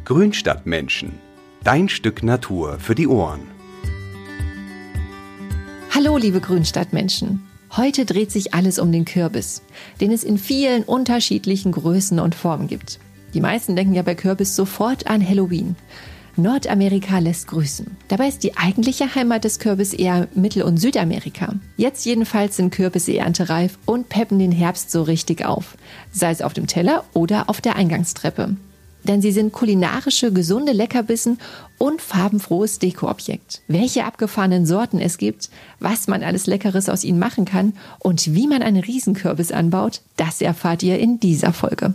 Grünstadtmenschen. Dein Stück Natur für die Ohren. Hallo liebe Grünstadtmenschen. Heute dreht sich alles um den Kürbis, den es in vielen unterschiedlichen Größen und Formen gibt. Die meisten denken ja bei Kürbis sofort an Halloween. Nordamerika lässt grüßen. Dabei ist die eigentliche Heimat des Kürbis eher Mittel- und Südamerika. Jetzt jedenfalls sind Kürbisse erntereif und peppen den Herbst so richtig auf. Sei es auf dem Teller oder auf der Eingangstreppe. Denn sie sind kulinarische, gesunde Leckerbissen und farbenfrohes Dekoobjekt. Welche abgefahrenen Sorten es gibt, was man alles Leckeres aus ihnen machen kann und wie man einen Riesenkürbis anbaut, das erfahrt ihr in dieser Folge.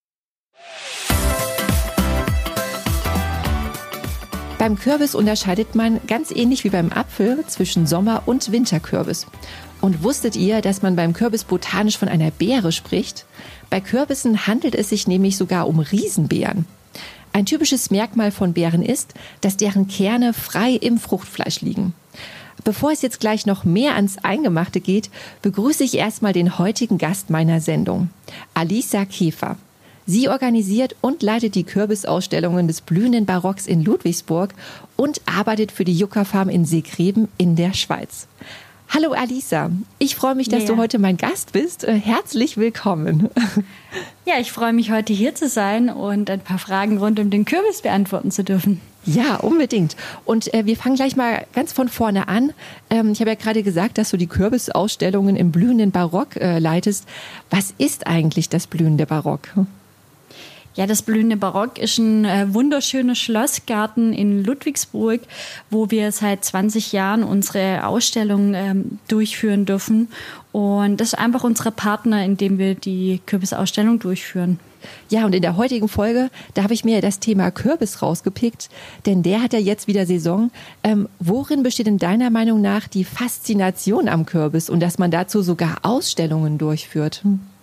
Beim Kürbis unterscheidet man ganz ähnlich wie beim Apfel zwischen Sommer- und Winterkürbis. Und wusstet ihr, dass man beim Kürbis botanisch von einer Beere spricht? Bei Kürbissen handelt es sich nämlich sogar um Riesenbeeren. Ein typisches Merkmal von Beeren ist, dass deren Kerne frei im Fruchtfleisch liegen. Bevor es jetzt gleich noch mehr ans Eingemachte geht, begrüße ich erstmal den heutigen Gast meiner Sendung, Alisa Käfer. Sie organisiert und leitet die Kürbisausstellungen des blühenden Barocks in Ludwigsburg und arbeitet für die Juckerfarm in Seegräben in der Schweiz. Hallo Alisa, ich freue mich, dass du heute mein Gast bist. Herzlich willkommen. Ja, ich freue mich, heute hier zu sein und ein paar Fragen rund um den Kürbis beantworten zu dürfen. Ja, unbedingt. Und wir fangen gleich mal ganz von vorne an. Ich habe ja gerade gesagt, dass du die Kürbisausstellungen im blühenden Barock leitest. Was ist eigentlich das blühende Barock? Ja, das blühende Barock ist ein wunderschöner Schlossgarten in Ludwigsburg, wo wir seit 20 Jahren unsere Ausstellung durchführen dürfen. Und das ist einfach unser Partner, in dem wir die Kürbisausstellung durchführen. Ja, und in der heutigen Folge, da habe ich mir das Thema Kürbis rausgepickt, denn der hat ja jetzt wieder Saison. Worin besteht in deiner Meinung nach die Faszination am Kürbis und dass man dazu sogar Ausstellungen durchführt?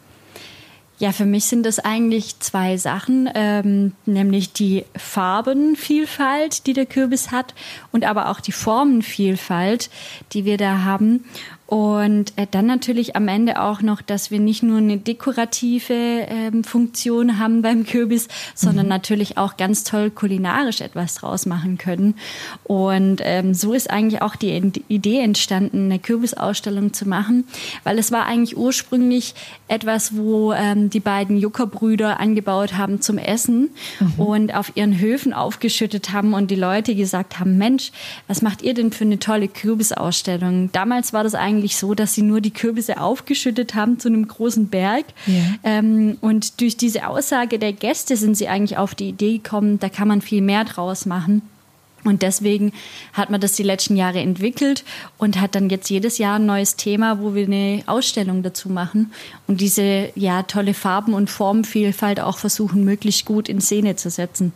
Ja, für mich sind das eigentlich zwei Sachen, nämlich die Farbenvielfalt, die der Kürbis hat und aber auch die Formenvielfalt, die wir da haben. Und dann natürlich am Ende auch noch, dass wir nicht nur eine dekorative Funktion haben beim Kürbis, sondern natürlich auch ganz toll kulinarisch etwas draus machen können. Und so ist eigentlich auch die Idee entstanden, eine Kürbisausstellung zu machen, weil es war eigentlich ursprünglich etwas, wo die beiden Juckerbrüder angebaut haben zum Essen und auf ihren Höfen aufgeschüttet haben und die Leute gesagt haben, Mensch, was macht ihr denn für eine tolle Kürbisausstellung? Damals war das eigentlich so, dass sie nur die Kürbisse aufgeschüttet haben zu einem großen Berg. Ja. Und durch diese Aussage der Gäste sind sie eigentlich auf die Idee gekommen, da kann man viel mehr draus machen. Und deswegen hat man das die letzten Jahre entwickelt und hat dann jetzt jedes Jahr ein neues Thema, wo wir eine Ausstellung dazu machen und diese tolle Farben- und Formenvielfalt auch versuchen, möglichst gut in Szene zu setzen.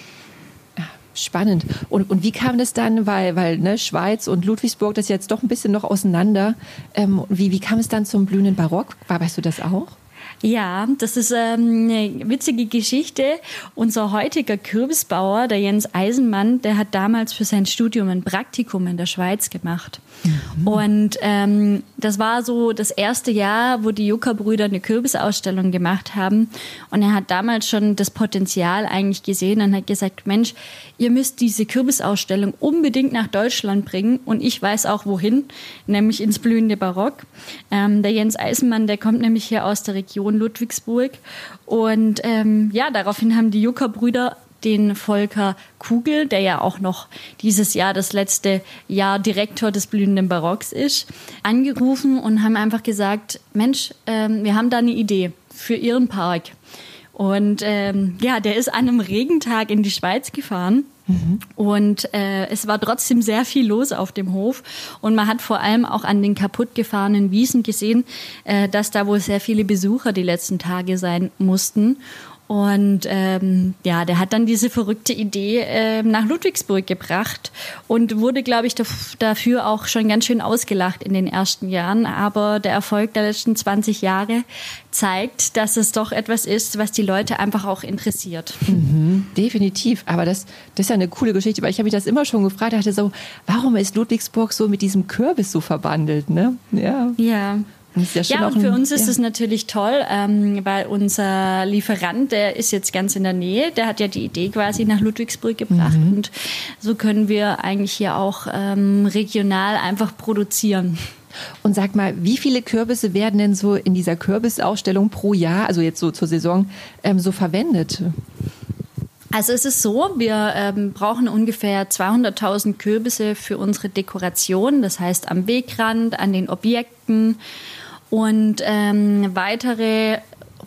Spannend. Und wie kam das dann, weil Schweiz und Ludwigsburg, das ist jetzt doch ein bisschen noch auseinander. Wie kam es dann zum blühenden Barock? Weißt du das auch? Ja, das ist eine witzige Geschichte. Unser heutiger Kürbisbauer, der Jens Eisenmann, der hat damals für sein Studium ein Praktikum in der Schweiz gemacht. Und das war so das erste Jahr, wo die Juckerbrüder eine Kürbisausstellung gemacht haben. Und er hat damals schon das Potenzial eigentlich gesehen und hat gesagt, Mensch, ihr müsst diese Kürbisausstellung unbedingt nach Deutschland bringen. Und ich weiß auch wohin, nämlich ins blühende Barock. Der Jens Eisenmann, der kommt nämlich hier aus der Region Ludwigsburg. Und daraufhin haben die Juckerbrüder den Volker Kugel, der ja auch noch dieses Jahr das letzte Jahr Direktor des blühenden Barocks ist, angerufen und haben einfach gesagt, Mensch, wir haben da eine Idee für Ihren Park. Und der ist an einem Regentag in die Schweiz gefahren. Und es war trotzdem sehr viel los auf dem Hof und man hat vor allem auch an den kaputt gefahrenen Wiesen gesehen, dass da wohl sehr viele Besucher die letzten Tage sein mussten. Und der hat dann diese verrückte Idee nach Ludwigsburg gebracht und wurde, glaube ich, dafür auch schon ganz schön ausgelacht in den ersten Jahren. Aber der Erfolg der letzten 20 Jahre zeigt, dass es doch etwas ist, was die Leute einfach auch interessiert. Definitiv. Aber das ist ja eine coole Geschichte, weil ich habe mich das immer schon gefragt, dachte so, warum ist Ludwigsburg so mit diesem Kürbis so verbandelt, ne? Ja. Ja, und für uns ist es natürlich toll, weil unser Lieferant, der ist jetzt ganz in der Nähe, der hat ja die Idee quasi nach Ludwigsburg gebracht und so können wir eigentlich hier auch regional einfach produzieren. Und sag mal, wie viele Kürbisse werden denn so in dieser Kürbisausstellung pro Jahr, also jetzt so zur Saison, so verwendet? Also es ist so, wir brauchen ungefähr 200.000 Kürbisse für unsere Dekoration, das heißt am Wegrand, an den Objekten und weitere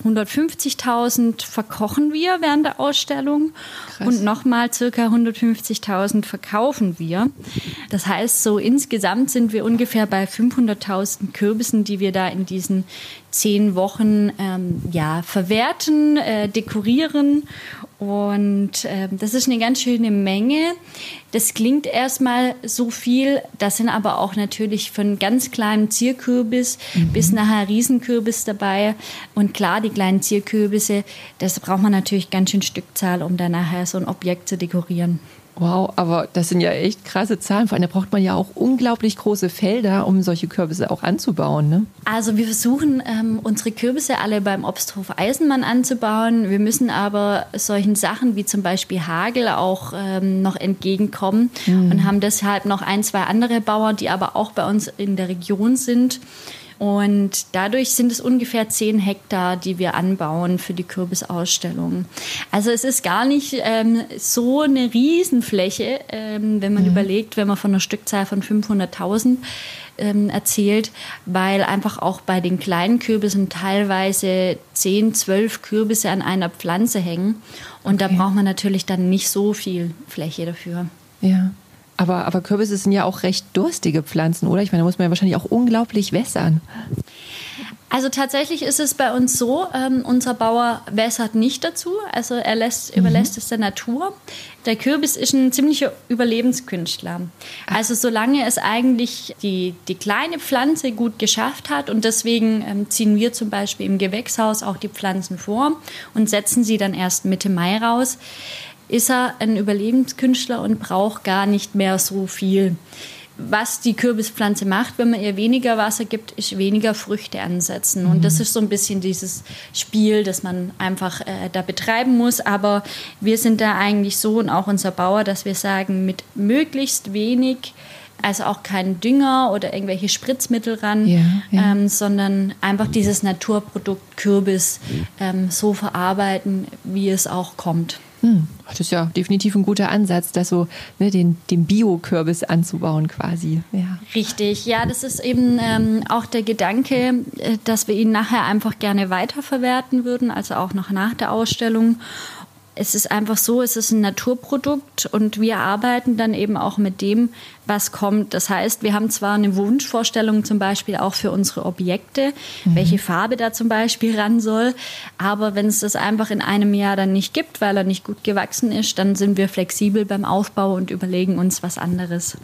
150.000 verkochen wir während der Ausstellung. Krass. Und nochmal circa 150.000 verkaufen wir. Das heißt, so insgesamt sind wir ungefähr bei 500.000 Kürbissen, die wir da in diesen 10 Wochen verwerten, dekorieren. Und das ist eine ganz schöne Menge. Das klingt erstmal so viel. Das sind aber auch natürlich von ganz kleinem Zierkürbis bis nachher Riesenkürbis dabei. Und klar, die kleinen Zierkürbisse, das braucht man natürlich ganz schön Stückzahl, um dann nachher so ein Objekt zu dekorieren. Wow, aber das sind ja echt krasse Zahlen. Vor allem, da braucht man ja auch unglaublich große Felder, um solche Kürbisse auch anzubauen, ne? Also wir versuchen, unsere Kürbisse alle beim Obsthof Eisenmann anzubauen. Wir müssen aber solchen Sachen wie zum Beispiel Hagel auch noch entgegenkommen und haben deshalb noch 1, 2 andere Bauern, die aber auch bei uns in der Region sind. Und dadurch sind es ungefähr 10 Hektar, die wir anbauen für die Kürbisausstellung. Also es ist gar nicht so eine Riesenfläche, wenn man überlegt, wenn man von einer Stückzahl von 500.000 erzählt, weil einfach auch bei den kleinen Kürbissen teilweise 10, 12 Kürbisse an einer Pflanze hängen. Und da braucht man natürlich dann nicht so viel Fläche dafür. Ja. Aber Kürbisse sind ja auch recht durstige Pflanzen, oder? Ich meine, da muss man ja wahrscheinlich auch unglaublich wässern. Also tatsächlich ist es bei uns so, unser Bauer wässert nicht dazu, also er überlässt es der Natur. Der Kürbis ist ein ziemlicher Überlebenskünstler. Also solange es eigentlich die kleine Pflanze gut geschafft hat und deswegen ziehen wir zum Beispiel im Gewächshaus auch die Pflanzen vor und setzen sie dann erst Mitte Mai raus, ist er ein Überlebenskünstler und braucht gar nicht mehr so viel. Was die Kürbispflanze macht, wenn man ihr weniger Wasser gibt, ist weniger Früchte ansetzen. Und das ist so ein bisschen dieses Spiel, das man einfach da betreiben muss. Aber wir sind da eigentlich so und auch unser Bauer, dass wir sagen, mit möglichst wenig, also auch kein Dünger oder irgendwelche Spritzmittel ran, sondern einfach dieses Naturprodukt Kürbis so verarbeiten, wie es auch kommt. Das ist ja definitiv ein guter Ansatz, das so den Bio-Kürbis anzubauen quasi. Ja. Richtig, ja, das ist eben auch der Gedanke, dass wir ihn nachher einfach gerne weiterverwerten würden, also auch noch nach der Ausstellung. Es ist einfach so, es ist ein Naturprodukt und wir arbeiten dann eben auch mit dem, was kommt. Das heißt, wir haben zwar eine Wunschvorstellung zum Beispiel auch für unsere Objekte, welche Farbe da zum Beispiel ran soll, aber wenn es das einfach in einem Jahr dann nicht gibt, weil er nicht gut gewachsen ist, dann sind wir flexibel beim Aufbau und überlegen uns was anderes.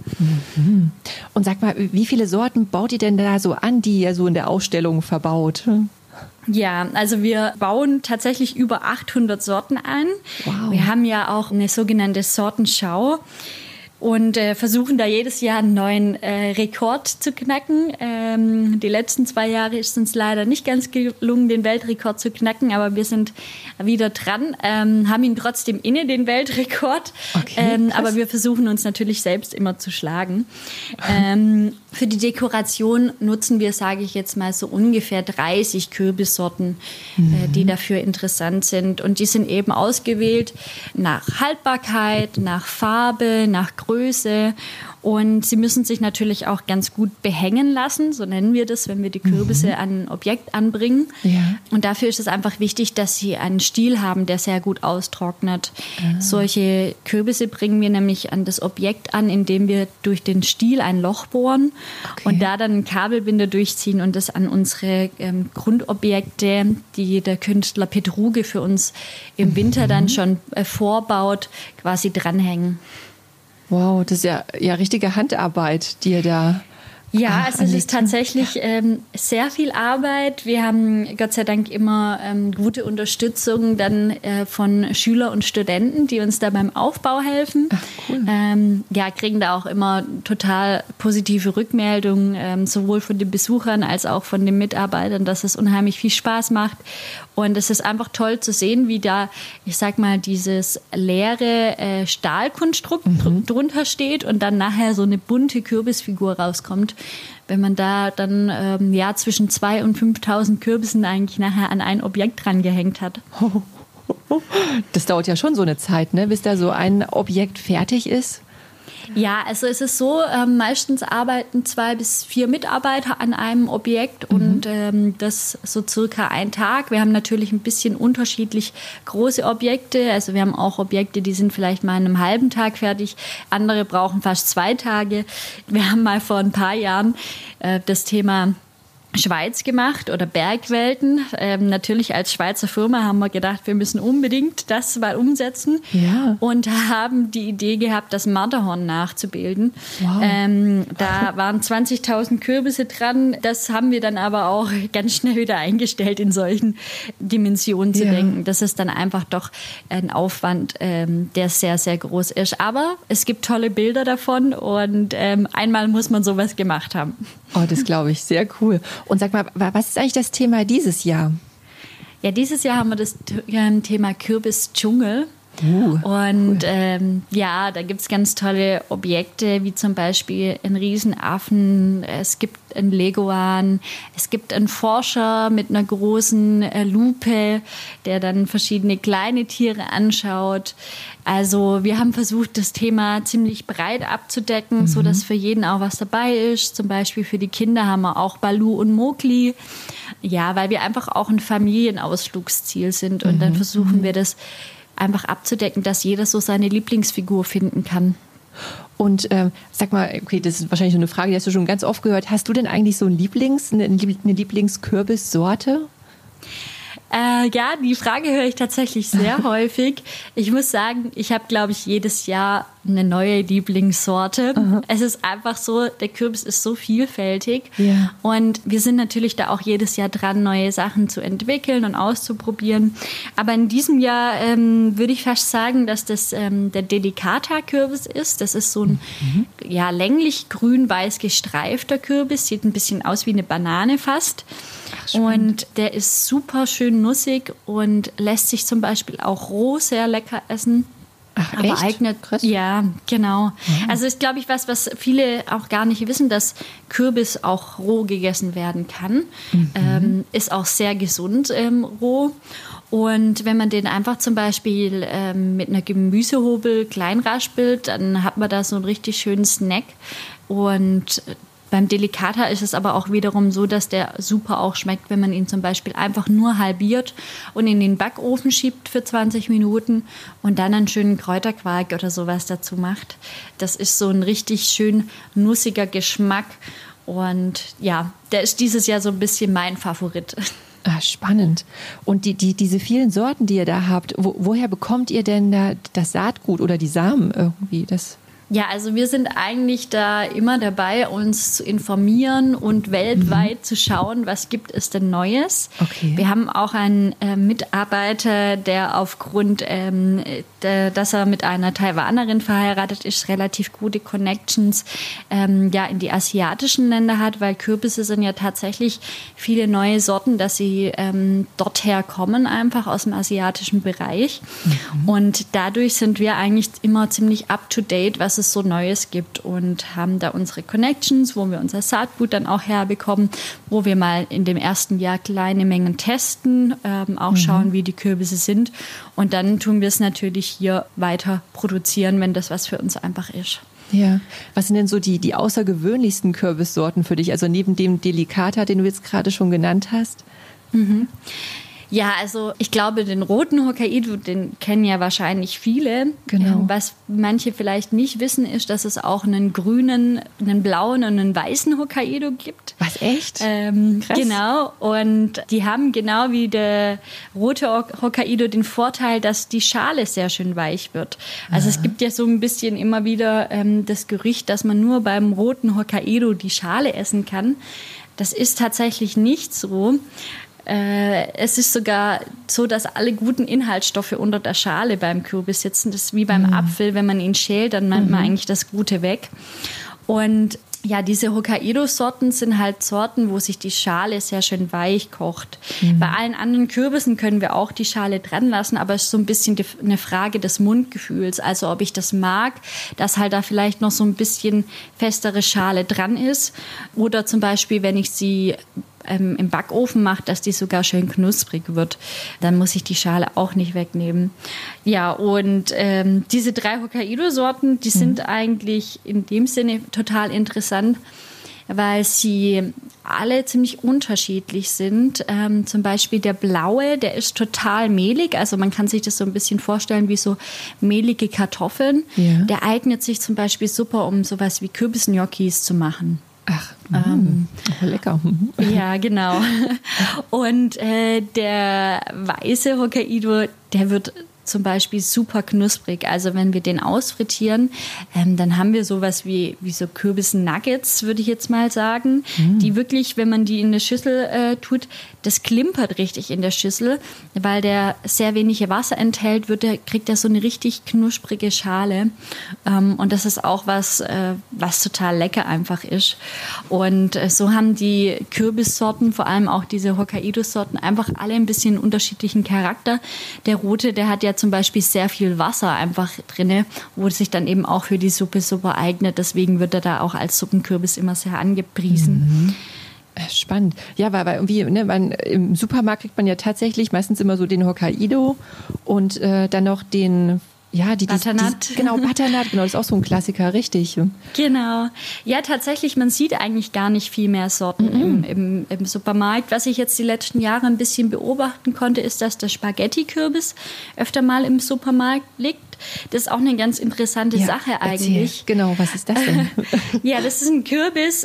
Und sag mal, wie viele Sorten baut ihr denn da so an, die ihr so in der Ausstellung verbaut? Ja, also wir bauen tatsächlich über 800 Sorten ein. Wow. Wir haben ja auch eine sogenannte Sortenschau und versuchen da jedes Jahr einen neuen Rekord zu knacken. Die letzten 2 Jahre ist es uns leider nicht ganz gelungen, den Weltrekord zu knacken, aber wir sind wieder dran, haben ihn trotzdem inne, den Weltrekord. Okay, aber wir versuchen uns natürlich selbst immer zu schlagen. Für die Dekoration nutzen wir, sage ich jetzt mal, so ungefähr 30 Kürbissorten, die dafür interessant sind. Und die sind eben ausgewählt nach Haltbarkeit, nach Farbe, nach Größe. Und sie müssen sich natürlich auch ganz gut behängen lassen, so nennen wir das, wenn wir die Kürbisse an ein Objekt anbringen. Ja. Und dafür ist es einfach wichtig, dass sie einen Stiel haben, der sehr gut austrocknet. Solche Kürbisse bringen wir nämlich an das Objekt an, indem wir durch den Stiel ein Loch bohren und da dann einen Kabelbinder durchziehen und das an unsere Grundobjekte, die der Künstler Petruge für uns im Winter dann schon vorbaut, quasi dranhängen. Wow, das ist ja richtige Handarbeit, die ihr da Ja, also es ist tatsächlich sehr viel Arbeit. Wir haben Gott sei Dank immer gute Unterstützung dann von Schüler und Studenten, die uns da beim Aufbau helfen. Ach, cool. Kriegen da auch immer total positive Rückmeldungen, sowohl von den Besuchern als auch von den Mitarbeitern, dass es unheimlich viel Spaß macht. Und es ist einfach toll zu sehen, wie da, ich sag mal, dieses leere Stahlkonstrukt drunter steht und dann nachher so eine bunte Kürbisfigur rauskommt. Wenn man da dann zwischen 2.000 und 5.000 Kürbissen eigentlich nachher an ein Objekt dran gehängt hat. Das dauert ja schon so eine Zeit, ne, bis da so ein Objekt fertig ist. Ja, also es ist so, meistens arbeiten 2 bis 4 Mitarbeiter an einem Objekt und das so circa ein Tag. Wir haben natürlich ein bisschen unterschiedlich große Objekte. Also wir haben auch Objekte, die sind vielleicht mal in einem halben Tag fertig. Andere brauchen fast 2 Tage. Wir haben mal vor ein paar Jahren das Thema Schweiz gemacht oder Bergwelten. Natürlich als Schweizer Firma haben wir gedacht, wir müssen unbedingt das mal umsetzen und haben die Idee gehabt, das Matterhorn nachzubilden. Wow. Da waren 20.000 Kürbisse dran. Das haben wir dann aber auch ganz schnell wieder eingestellt, in solchen Dimensionen zu denken. Das ist dann einfach doch ein Aufwand, der sehr, sehr groß ist. Aber es gibt tolle Bilder davon und einmal muss man sowas gemacht haben. Oh, das glaube ich. Sehr cool. Und sag mal, was ist eigentlich das Thema dieses Jahr? Ja, dieses Jahr haben wir das Thema Kürbisdschungel. Und da gibt es ganz tolle Objekte, wie zum Beispiel einen Riesenaffen, es gibt einen Leguan, es gibt einen Forscher mit einer großen Lupe, der dann verschiedene kleine Tiere anschaut. Also wir haben versucht, das Thema ziemlich breit abzudecken, sodass für jeden auch was dabei ist. Zum Beispiel für die Kinder haben wir auch Balu und Mowgli. Ja, weil wir einfach auch ein Familienausflugsziel sind und dann versuchen wir das einfach abzudecken, dass jeder so seine Lieblingsfigur finden kann. Und sag mal, okay, das ist wahrscheinlich eine Frage, die hast du schon ganz oft gehört. Hast du denn eigentlich so eine Lieblingskürbissorte? Die Frage höre ich tatsächlich sehr häufig. Ich muss sagen, ich habe, glaube ich, jedes Jahr eine neue Lieblingssorte. Es ist einfach so, der Kürbis ist so vielfältig. Ja. Und wir sind natürlich da auch jedes Jahr dran, neue Sachen zu entwickeln und auszuprobieren. Aber in diesem Jahr würde ich fast sagen, dass das der Delicata-Kürbis ist. Das ist so ein länglich grün-weiß gestreifter Kürbis. Sieht ein bisschen aus wie eine Banane fast. Ach, und der ist super schön nussig und lässt sich zum Beispiel auch roh sehr lecker essen. Ach, aber echt? Eignet, ja, genau. Also ist, glaube ich, was viele auch gar nicht wissen, dass Kürbis auch roh gegessen werden kann. Ist auch sehr gesund roh. Und wenn man den einfach zum Beispiel mit einer Gemüsehobel klein raspelt, dann hat man da so einen richtig schönen Snack. Und beim Delicata ist es aber auch wiederum so, dass der super auch schmeckt, wenn man ihn zum Beispiel einfach nur halbiert und in den Backofen schiebt für 20 Minuten und dann einen schönen Kräuterquark oder sowas dazu macht. Das ist so ein richtig schön nussiger Geschmack und ja, der ist dieses Jahr so ein bisschen mein Favorit. Ah, spannend. Und diese vielen Sorten, die ihr da habt, woher bekommt ihr denn da das Saatgut oder die Samen irgendwie? Ja, also wir sind eigentlich da immer dabei, uns zu informieren und weltweit zu schauen, was gibt es denn Neues. Okay. Wir haben auch einen Mitarbeiter, der aufgrund, dass er mit einer Taiwanerin verheiratet ist, relativ gute Connections in die asiatischen Länder hat, weil Kürbisse sind ja tatsächlich viele neue Sorten, dass sie dorther kommen, einfach aus dem asiatischen Bereich. Und dadurch sind wir eigentlich immer ziemlich up-to-date, was es so Neues gibt und haben da unsere Connections, wo wir unser Saatgut dann auch herbekommen, wo wir mal in dem ersten Jahr kleine Mengen testen, auch schauen, wie die Kürbisse sind und dann tun wir es natürlich hier weiter produzieren, wenn das was für uns einfach ist. Ja, was sind denn so die außergewöhnlichsten Kürbissorten für dich, also neben dem Delicata, den du jetzt gerade schon genannt hast? Ja, also ich glaube, den roten Hokkaido, den kennen ja wahrscheinlich viele. Genau. Was manche vielleicht nicht wissen, ist, dass es auch einen grünen, einen blauen und einen weißen Hokkaido gibt. Was, echt? Krass. Genau. Und die haben genau wie der rote Hokkaido den Vorteil, dass die Schale sehr schön weich wird. Also es gibt ja so ein bisschen immer wieder das Gerücht, dass man nur beim roten Hokkaido die Schale essen kann. Das ist tatsächlich nicht so. Es ist sogar so, dass alle guten Inhaltsstoffe unter der Schale beim Kürbis sitzen. Das ist wie beim Apfel, wenn man ihn schält, dann nimmt man eigentlich das Gute weg. Und ja, diese Hokkaido-Sorten sind halt Sorten, wo sich die Schale sehr schön weich kocht. Bei allen anderen Kürbissen können wir auch die Schale dran lassen, aber es ist so ein bisschen eine Frage des Mundgefühls. Also ob ich das mag, dass halt da vielleicht noch so ein bisschen festere Schale dran ist. Oder zum Beispiel, wenn ich sie im Backofen macht, dass die sogar schön knusprig wird. Dann muss ich die Schale auch nicht wegnehmen. Ja, und diese 3 Hokkaido-Sorten, die sind eigentlich in dem Sinne total interessant, weil sie alle ziemlich unterschiedlich sind. Zum Beispiel der blaue, der ist total mehlig. Also man kann sich das so ein bisschen vorstellen wie so mehlige Kartoffeln. Ja. Der eignet sich zum Beispiel super, um sowas wie Kürbisgnocchis zu machen. Ach, lecker. Ja, genau. Und der weiße Hokkaido, der wird zum Beispiel super knusprig. Also wenn wir den ausfrittieren, dann haben wir sowas wie so Kürbis-Nuggets, würde ich jetzt mal sagen, die wirklich, wenn man die in eine Schüssel tut, das klimpert richtig in der Schüssel, weil der sehr wenig Wasser enthält, kriegt er so eine richtig knusprige Schale. Und das ist auch was total lecker einfach ist. Und so haben die Kürbissorten, vor allem auch diese Hokkaido-Sorten, einfach alle ein bisschen unterschiedlichen Charakter. Der rote, der hat ja zum Beispiel sehr viel Wasser einfach drin, wo es sich dann eben auch für die Suppe super eignet. Deswegen wird er da auch als Suppenkürbis immer sehr angepriesen. Spannend. Ja, weil irgendwie, im Supermarkt kriegt man ja tatsächlich meistens immer so den Hokkaido und dann noch den... Ja, Butternut. Butternut, das ist auch so ein Klassiker, richtig. Genau. Ja, tatsächlich, man sieht eigentlich gar nicht viel mehr Sorten im Supermarkt. Was ich jetzt die letzten Jahre ein bisschen beobachten konnte, ist, dass der Spaghetti-Kürbis öfter mal im Supermarkt liegt. Das ist auch eine ganz interessante Sache eigentlich. Erzähl. Genau, was ist das denn? Ja, das ist ein Kürbis,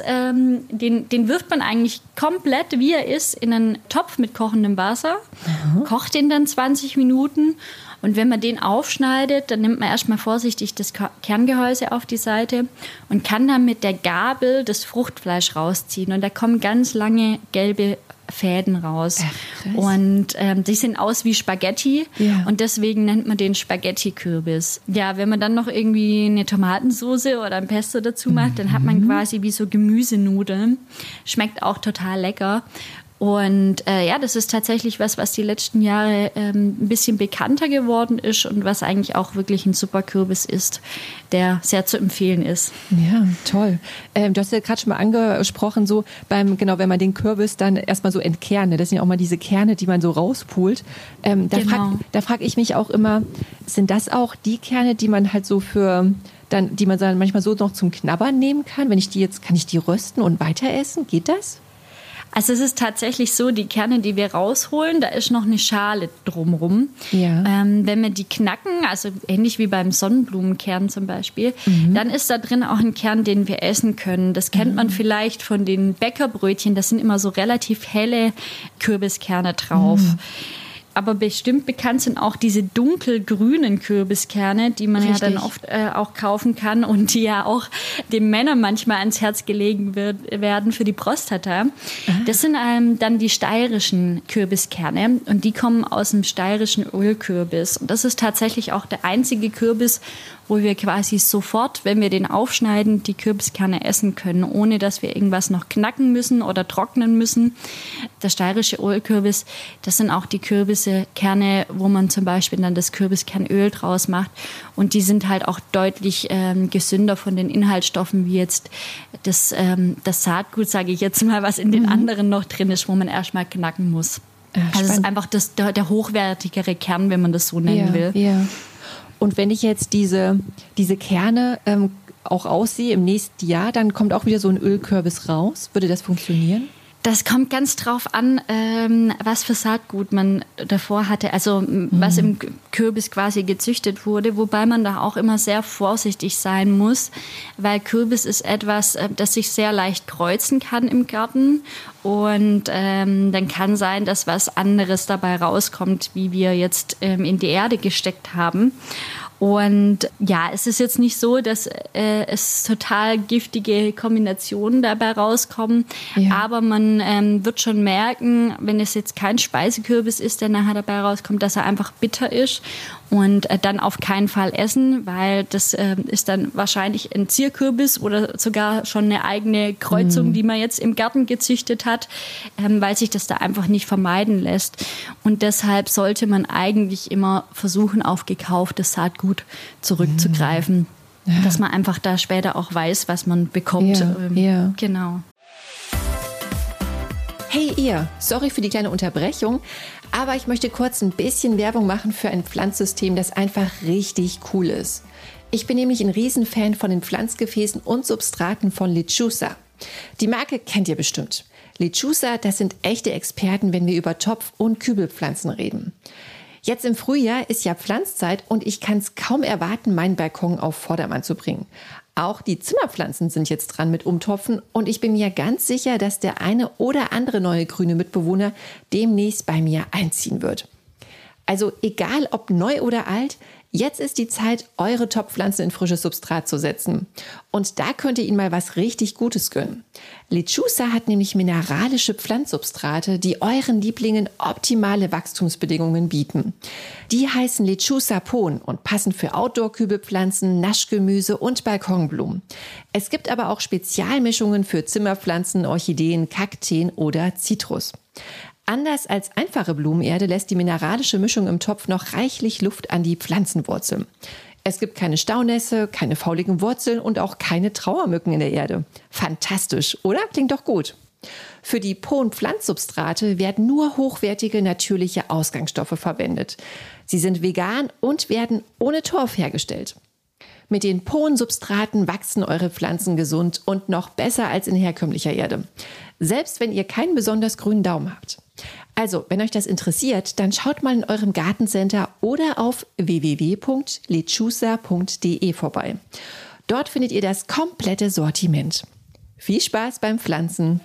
den wirft man eigentlich komplett, wie er ist, in einen Topf mit kochendem Wasser, kocht ihn dann 20 Minuten. Und wenn man den aufschneidet, dann nimmt man erstmal vorsichtig das Kerngehäuse auf die Seite und kann dann mit der Gabel das Fruchtfleisch rausziehen. Und da kommen ganz lange gelbe Fäden raus. Ach, und die sehen aus wie Spaghetti und deswegen nennt man den Spaghetti-Kürbis. Ja, wenn man dann noch irgendwie eine Tomatensauce oder ein Pesto dazu macht, dann hat man quasi wie so Gemüsenudeln. Schmeckt auch total lecker. Und das ist tatsächlich was die letzten Jahre ein bisschen bekannter geworden ist und was eigentlich auch wirklich ein super Kürbis ist, der sehr zu empfehlen ist. Ja, toll. Du hast ja gerade schon mal angesprochen, so wenn man den Kürbis dann erstmal so entkerne, das sind ja auch mal diese Kerne, die man so rauspult. Da frag ich mich auch immer, sind das auch die Kerne, die man halt so die man dann manchmal so noch zum Knabbern nehmen kann? Kann ich die rösten und weiter essen? Geht das? Also es ist tatsächlich so, die Kerne, die wir rausholen, da ist noch eine Schale drumrum. Ja. Wenn wir die knacken, also ähnlich wie beim Sonnenblumenkern zum Beispiel, dann ist da drin auch ein Kern, den wir essen können. Das kennt man vielleicht von den Bäckerbrötchen, da sind immer so relativ helle Kürbiskerne drauf. Aber bestimmt bekannt sind auch diese dunkelgrünen Kürbiskerne, die man ja dann oft auch kaufen kann und die ja auch den Männern manchmal ans Herz gelegen werden für die Prostata. Das sind dann die steirischen Kürbiskerne und die kommen aus dem steirischen Ölkürbis. Und das ist tatsächlich auch der einzige Kürbis, wo wir quasi sofort, wenn wir den aufschneiden, die Kürbiskerne essen können, ohne dass wir irgendwas noch knacken müssen oder trocknen müssen. Der steirische Ölkürbis, das sind auch die Kürbiskerne, wo man zum Beispiel dann das Kürbiskernöl draus macht. Und die sind halt auch deutlich gesünder von den Inhaltsstoffen, wie jetzt das Saatgut, sage ich jetzt mal, was in den anderen noch drin ist, wo man erstmal knacken muss. Also es ist einfach der hochwertigere Kern, wenn man das so nennen will. Ja. Und wenn ich jetzt diese Kerne auch aussehe im nächsten Jahr, dann kommt auch wieder so ein Ölkürbis raus. Würde das funktionieren? Das kommt ganz drauf an, was für Saatgut man davor hatte, also was im Kürbis quasi gezüchtet wurde, wobei man da auch immer sehr vorsichtig sein muss, weil Kürbis ist etwas, das sich sehr leicht kreuzen kann im Garten und dann kann sein, dass was anderes dabei rauskommt, wie wir jetzt in die Erde gesteckt haben. Und ja, es ist jetzt nicht so, dass es total giftige Kombinationen dabei rauskommen, aber man wird schon merken, wenn es jetzt kein Speisekürbis ist, der nachher dabei rauskommt, dass er einfach bitter ist und dann auf keinen Fall essen, weil das ist dann wahrscheinlich ein Zierkürbis oder sogar schon eine eigene Kreuzung, die man jetzt im Garten gezüchtet hat, weil sich das da einfach nicht vermeiden lässt. Und deshalb sollte man eigentlich immer versuchen, auf gekauftes Saatgut zurückzugreifen, dass man einfach da später auch weiß, was man bekommt. Genau. Hey ihr, sorry für die kleine Unterbrechung, aber ich möchte kurz ein bisschen Werbung machen für ein Pflanzsystem, das einfach richtig cool ist. Ich bin nämlich ein Riesenfan von den Pflanzgefäßen und Substraten von Lechusa. Die Marke kennt ihr bestimmt. Lechusa, das sind echte Experten, wenn wir über Topf- und Kübelpflanzen reden. Jetzt im Frühjahr ist ja Pflanzzeit und ich kann es kaum erwarten, meinen Balkon auf Vordermann zu bringen. Auch die Zimmerpflanzen sind jetzt dran mit Umtopfen und ich bin mir ganz sicher, dass der eine oder andere neue grüne Mitbewohner demnächst bei mir einziehen wird. Also egal ob neu oder alt, jetzt ist die Zeit, eure Topfpflanzen in frisches Substrat zu setzen. Und da könnt ihr ihnen mal was richtig Gutes gönnen. Lechusa hat nämlich mineralische Pflanzsubstrate, die euren Lieblingen optimale Wachstumsbedingungen bieten. Die heißen Lechusa Pon und passen für Outdoor-Kübelpflanzen, Naschgemüse und Balkonblumen. Es gibt aber auch Spezialmischungen für Zimmerpflanzen, Orchideen, Kakteen oder Zitrus. Anders als einfache Blumenerde lässt die mineralische Mischung im Topf noch reichlich Luft an die Pflanzenwurzeln. Es gibt keine Staunässe, keine fauligen Wurzeln und auch keine Trauermücken in der Erde. Fantastisch, oder? Klingt doch gut. Für die Pon-Pflanzsubstrate werden nur hochwertige natürliche Ausgangsstoffe verwendet. Sie sind vegan und werden ohne Torf hergestellt. Mit den Pon-Substraten wachsen eure Pflanzen gesund und noch besser als in herkömmlicher Erde. Selbst wenn ihr keinen besonders grünen Daumen habt. Also, wenn euch das interessiert, dann schaut mal in eurem Gartencenter oder auf www.lechusa.de vorbei. Dort findet ihr das komplette Sortiment. Viel Spaß beim Pflanzen!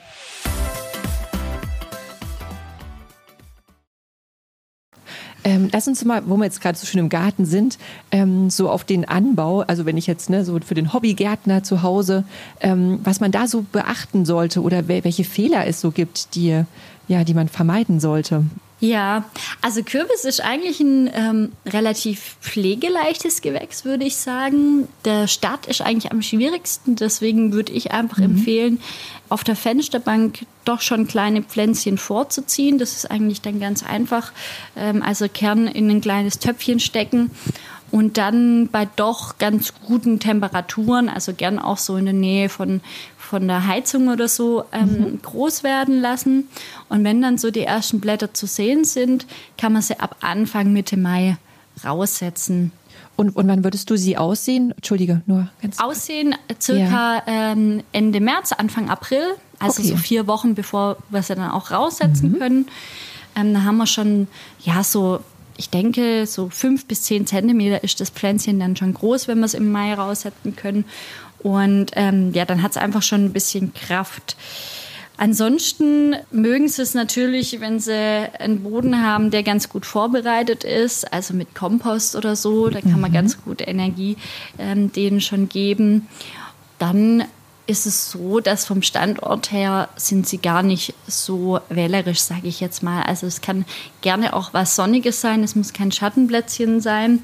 Lass uns mal, wo wir jetzt gerade so schön im Garten sind, so auf den Anbau, also wenn ich jetzt so für den Hobbygärtner zu Hause, was man da so beachten sollte oder welche Fehler es so gibt, die man vermeiden sollte. Ja, also Kürbis ist eigentlich ein relativ pflegeleichtes Gewächs, würde ich sagen. Der Start ist eigentlich am schwierigsten, deswegen würde ich einfach empfehlen, auf der Fensterbank doch schon kleine Pflänzchen vorzuziehen. Das ist eigentlich dann ganz einfach. Also Kern in ein kleines Töpfchen stecken und dann bei doch ganz guten Temperaturen, also gern auch so in der Nähe von der Heizung oder so, groß werden lassen. Und wenn dann so die ersten Blätter zu sehen sind, kann man sie ab Anfang Mitte Mai raussetzen. Und wann würdest du sie aussehen? Entschuldige, nur ganz aussehen circa Ende März, Anfang April, also so 4 Wochen, bevor wir sie dann auch raussetzen können. Da haben wir schon, ich denke, so 5 bis 10 Zentimeter ist das Pflänzchen dann schon groß, wenn wir es im Mai raussetzen können. Und dann hat es einfach schon ein bisschen Kraft. Ansonsten mögen sie es natürlich, wenn sie einen Boden haben, der ganz gut vorbereitet ist, also mit Kompost oder so. Da kann man ganz gut Energie denen schon geben. Dann ist es so, dass vom Standort her sind sie gar nicht so wählerisch, sage ich jetzt mal. Also es kann gerne auch was Sonniges sein, es muss kein Schattenplätzchen sein.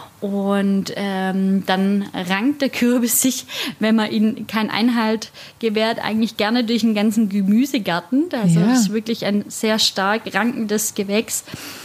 Und dann rankt der Kürbis sich, wenn man ihm keinen Einhalt gewährt, eigentlich gerne durch den ganzen Gemüsegarten. Also das ist wirklich ein sehr stark rankendes Gewächs.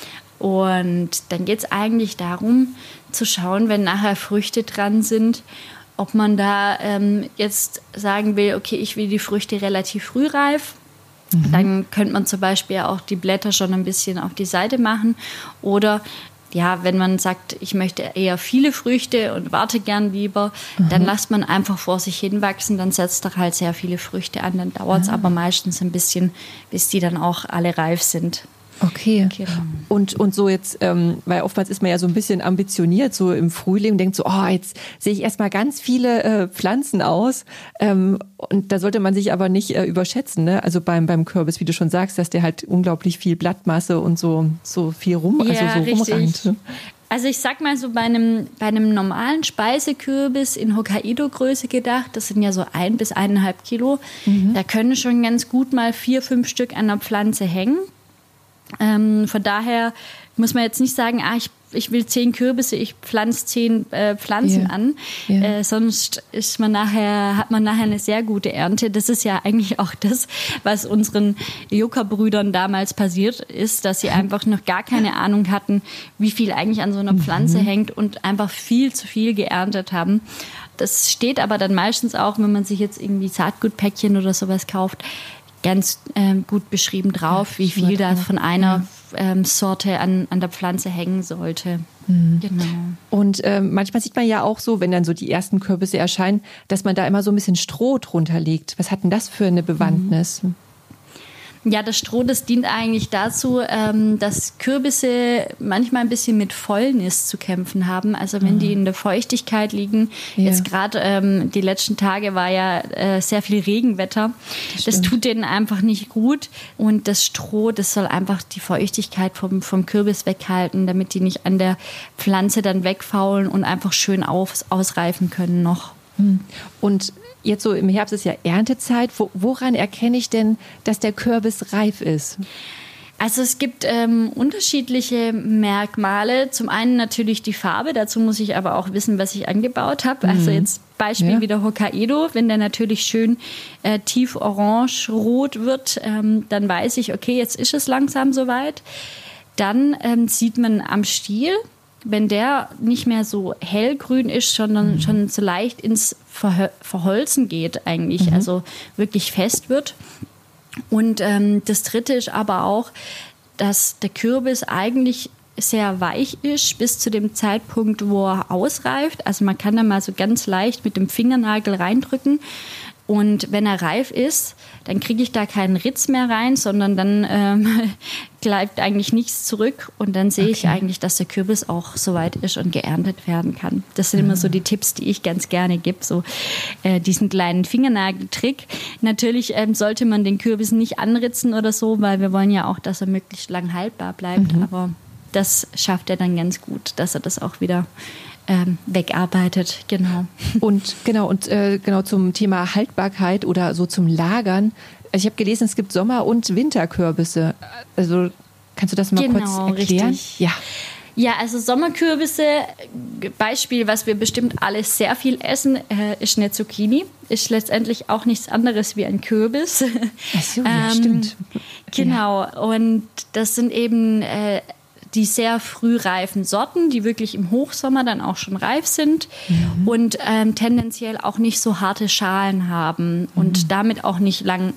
Und dann geht es eigentlich darum, zu schauen, wenn nachher Früchte dran sind, ob man da jetzt sagen will, okay, ich will die Früchte relativ frühreif. Dann könnte man zum Beispiel auch die Blätter schon ein bisschen auf die Seite machen. Oder ja, wenn man sagt, ich möchte eher viele Früchte und warte gern lieber, dann lässt man einfach vor sich hinwachsen, dann setzt er halt sehr viele Früchte an, dann dauert es aber meistens ein bisschen, bis die dann auch alle reif sind. Okay. Genau. Und so jetzt, weil oftmals ist man ja so ein bisschen ambitioniert, so im Frühling, denkt so, jetzt sehe ich erstmal ganz viele Pflanzen aus. Und da sollte man sich aber nicht überschätzen, ne? Also beim Kürbis, wie du schon sagst, dass der halt unglaublich viel Blattmasse und so viel rumrankt. Ne? Also ich sag mal so bei einem normalen Speisekürbis in Hokkaido-Größe gedacht, das sind ja so 1 bis 1,5 Kilo, da können schon ganz gut mal 4, 5 Stück an der Pflanze hängen. Von daher muss man jetzt nicht sagen, ich will 10 Kürbisse, ich pflanze 10 Pflanzen an. Sonst hat man nachher eine sehr gute Ernte. Das ist ja eigentlich auch das, was unseren Yucca-Brüdern damals passiert ist, dass sie einfach noch gar keine Ahnung hatten, wie viel eigentlich an so einer Pflanze hängt und einfach viel zu viel geerntet haben. Das steht aber dann meistens auch, wenn man sich jetzt irgendwie Saatgutpäckchen oder sowas kauft, ganz gut beschrieben drauf, wie viel da von einer Sorte an der Pflanze hängen sollte. Genau. Und manchmal sieht man ja auch so, wenn dann so die ersten Kürbisse erscheinen, dass man da immer so ein bisschen Stroh drunter legt. Was hat denn das für eine Bewandtnis? Ja, das Stroh, das dient eigentlich dazu, dass Kürbisse manchmal ein bisschen mit Fäulnis zu kämpfen haben. Also wenn die in der Feuchtigkeit liegen, jetzt gerade die letzten Tage war ja sehr viel Regenwetter. Das tut denen einfach nicht gut. Und das Stroh, das soll einfach die Feuchtigkeit vom Kürbis weghalten, damit die nicht an der Pflanze dann wegfaulen und einfach schön ausreifen können noch. Und jetzt so im Herbst ist ja Erntezeit. Woran erkenne ich denn, dass der Kürbis reif ist? Also es gibt unterschiedliche Merkmale. Zum einen natürlich die Farbe. Dazu muss ich aber auch wissen, was ich angebaut habe. Also jetzt Beispiel wieder Hokkaido. Wenn der natürlich schön tief orange-rot wird, dann weiß ich, okay, jetzt ist es langsam soweit. Dann sieht man am Stiel, wenn der nicht mehr so hellgrün ist, sondern schon so leicht ins Verholzen geht eigentlich, also wirklich fest wird. Und das Dritte ist aber auch, dass der Kürbis eigentlich sehr weich ist bis zu dem Zeitpunkt, wo er ausreift. Also man kann da mal so ganz leicht mit dem Fingernagel reindrücken. Und wenn er reif ist, dann kriege ich da keinen Ritz mehr rein, sondern dann bleibt eigentlich nichts zurück. Und dann sehe ich eigentlich, dass der Kürbis auch soweit ist und geerntet werden kann. Das sind immer so die Tipps, die ich ganz gerne gebe, so diesen kleinen Fingernageltrick. Natürlich sollte man den Kürbis nicht anritzen oder so, weil wir wollen ja auch, dass er möglichst lang haltbar bleibt. Aber das schafft er dann ganz gut, dass er das auch wieder wegarbeitet, genau. Und zum Thema Haltbarkeit oder so zum Lagern. Also ich habe gelesen, es gibt Sommer- und Winterkürbisse. Also kannst du das mal kurz erklären? Richtig. Ja, also Sommerkürbisse, Beispiel, was wir bestimmt alle sehr viel essen, ist eine Zucchini. Ist letztendlich auch nichts anderes wie ein Kürbis. Ach so, ja, stimmt. Genau, und das sind eben die sehr früh reifen Sorten, die wirklich im Hochsommer dann auch schon reif sind und tendenziell auch nicht so harte Schalen haben und damit auch nicht lange,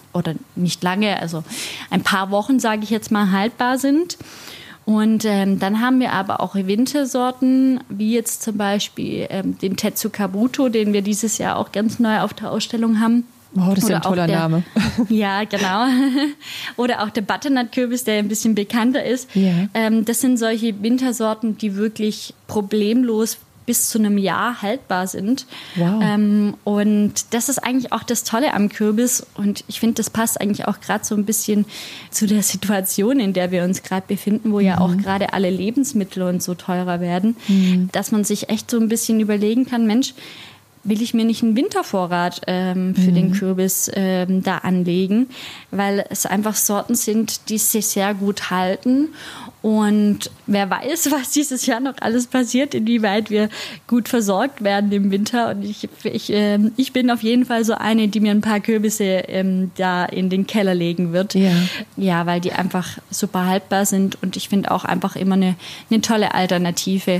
also ein paar Wochen, sage ich jetzt mal, haltbar sind. Und dann haben wir aber auch Wintersorten, wie jetzt zum Beispiel den Tetsukabuto, den wir dieses Jahr auch ganz neu auf der Ausstellung haben. Wow, das ist ja ein toller Name. Ja, genau. Oder auch der Butternut-Kürbis, der ein bisschen bekannter ist. Ja. Das sind solche Wintersorten, die wirklich problemlos bis zu einem Jahr haltbar sind. Wow. Und das ist eigentlich auch das Tolle am Kürbis. Und ich finde, das passt eigentlich auch gerade so ein bisschen zu der Situation, in der wir uns gerade befinden, wo ja auch gerade alle Lebensmittel und so teurer werden, dass man sich echt so ein bisschen überlegen kann, Mensch, will ich mir nicht einen Wintervorrat für den Kürbis da anlegen, weil es einfach Sorten sind, die sich sehr gut halten. Und wer weiß, was dieses Jahr noch alles passiert, inwieweit wir gut versorgt werden im Winter. Und ich bin auf jeden Fall so eine, die mir ein paar Kürbisse da in den Keller legen wird. Ja, weil die einfach super haltbar sind. Und ich finde auch einfach immer eine tolle Alternative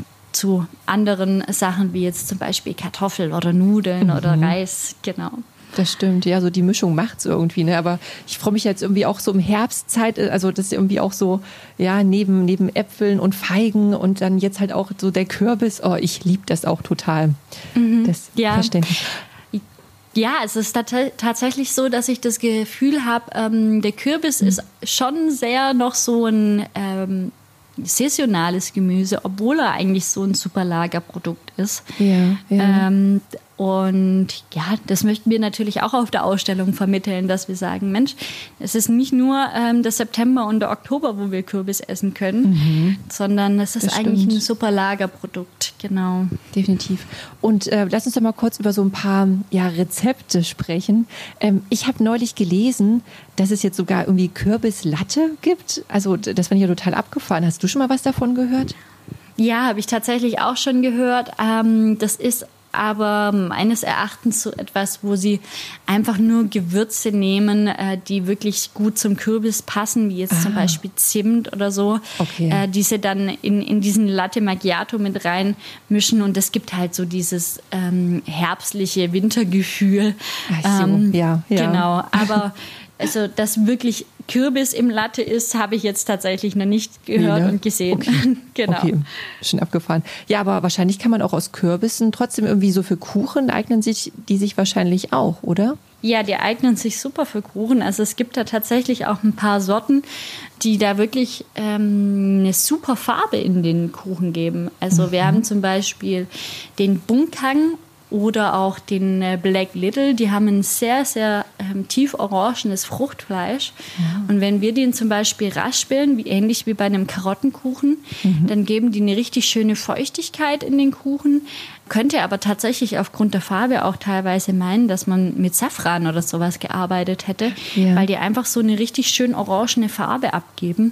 zu anderen Sachen, wie jetzt zum Beispiel Kartoffeln oder Nudeln oder Reis, genau. Das stimmt, ja, so die Mischung macht's irgendwie, ne? Aber ich freue mich jetzt irgendwie auch so im Herbstzeit, also das ist irgendwie auch so, ja, neben Äpfeln und Feigen und dann jetzt halt auch so der Kürbis. Oh, ich liebe das auch total. Das Verständnis. Ja, es ist tatsächlich so, dass ich das Gefühl habe, der Kürbis ist schon sehr noch so ein saisonales Gemüse, obwohl er eigentlich so ein super Lagerprodukt ist. Ja. Und ja, das möchten wir natürlich auch auf der Ausstellung vermitteln, dass wir sagen, Mensch, es ist nicht nur der September und der Oktober, wo wir Kürbis essen können, sondern es ist eigentlich ein super Lagerprodukt, genau. Definitiv. Und lass uns doch mal kurz über so ein paar Rezepte sprechen. Ich habe neulich gelesen, dass es jetzt sogar irgendwie Kürbislatte gibt. Also das fand ich ja total abgefahren. Hast du schon mal was davon gehört? Ja, habe ich tatsächlich auch schon gehört. Das ist aber meines Erachtens so etwas, wo sie einfach nur Gewürze nehmen, die wirklich gut zum Kürbis passen, wie jetzt zum Beispiel Zimt oder so. Okay. Diese dann in diesen Latte Macchiato mit reinmischen und das gibt halt so dieses herbstliche Wintergefühl. Ach so, ja. Genau, aber also dass wirklich Kürbis im Latte ist, habe ich jetzt tatsächlich noch nicht gehört und gesehen. Okay. Genau. Okay, schon abgefahren. Ja, aber wahrscheinlich kann man auch aus Kürbissen trotzdem irgendwie so für Kuchen eignen sich die sich wahrscheinlich auch, oder? Ja, die eignen sich super für Kuchen. Also es gibt da tatsächlich auch ein paar Sorten, die da wirklich eine super Farbe in den Kuchen geben. Also wir haben zum Beispiel den Bunkang oder auch den Black Little, die haben ein sehr, sehr tief orangenes Fruchtfleisch. Ja. Und wenn wir den zum Beispiel raspeln, ähnlich wie bei einem Karottenkuchen, dann geben die eine richtig schöne Feuchtigkeit in den Kuchen. Könnte aber tatsächlich aufgrund der Farbe auch teilweise meinen, dass man mit Safran oder sowas gearbeitet hätte, weil die einfach so eine richtig schön orangene Farbe abgeben.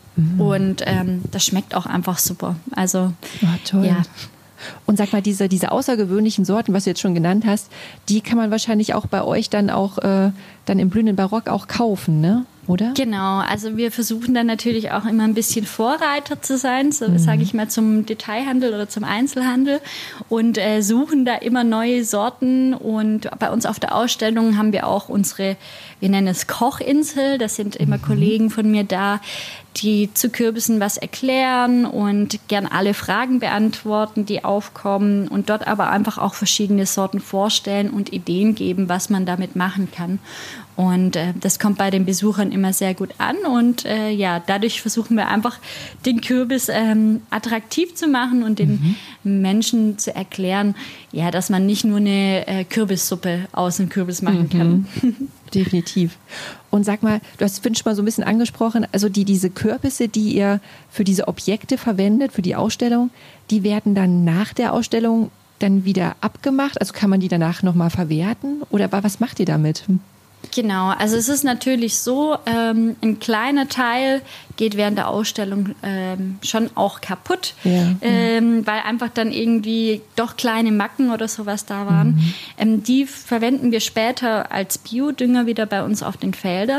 Und das schmeckt auch einfach super. Also, toll. Ja. Und sag mal, diese außergewöhnlichen Sorten, was du jetzt schon genannt hast, die kann man wahrscheinlich auch bei euch dann auch dann im blühenden Barock auch kaufen, ne? Oder? Genau, also wir versuchen dann natürlich auch immer ein bisschen Vorreiter zu sein, so sage ich mal zum Detailhandel oder zum Einzelhandel und suchen da immer neue Sorten und bei uns auf der Ausstellung haben wir auch unsere, wir nennen es Kochinsel, das sind immer Kollegen von mir da, die zu Kürbissen was erklären und gern alle Fragen beantworten, die aufkommen und dort aber einfach auch verschiedene Sorten vorstellen und Ideen geben, was man damit machen kann. Und das kommt bei den Besuchern immer sehr gut an und dadurch versuchen wir einfach den Kürbis attraktiv zu machen und den Menschen zu erklären, ja, dass man nicht nur eine Kürbissuppe aus dem Kürbis machen kann. Definitiv. Und sag mal, du hast vorhin schon mal so ein bisschen angesprochen, also diese Kürbisse, die ihr für diese Objekte verwendet, für die Ausstellung, die werden dann nach der Ausstellung dann wieder abgemacht? Also kann man die danach nochmal verwerten? Oder was macht ihr damit? Genau, also es ist natürlich so, ein kleiner Teil geht während der Ausstellung schon auch kaputt, weil einfach dann irgendwie doch kleine Macken oder sowas da waren. Die verwenden wir später als Biodünger wieder bei uns auf den Feldern.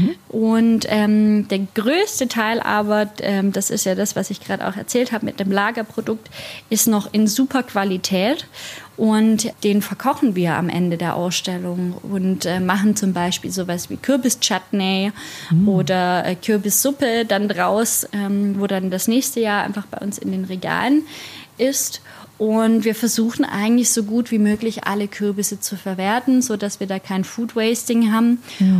Und der größte Teil aber, das ist ja das, was ich gerade auch erzählt habe mit dem Lagerprodukt, ist noch in super Qualität. Und den verkochen wir am Ende der Ausstellung und machen zum Beispiel sowas wie Kürbis-Chutney oder Kürbissuppe dann draus, wo dann das nächste Jahr einfach bei uns in den Regalen ist. Und wir versuchen eigentlich so gut wie möglich alle Kürbisse zu verwerten, sodass wir da kein Food-Wasting haben.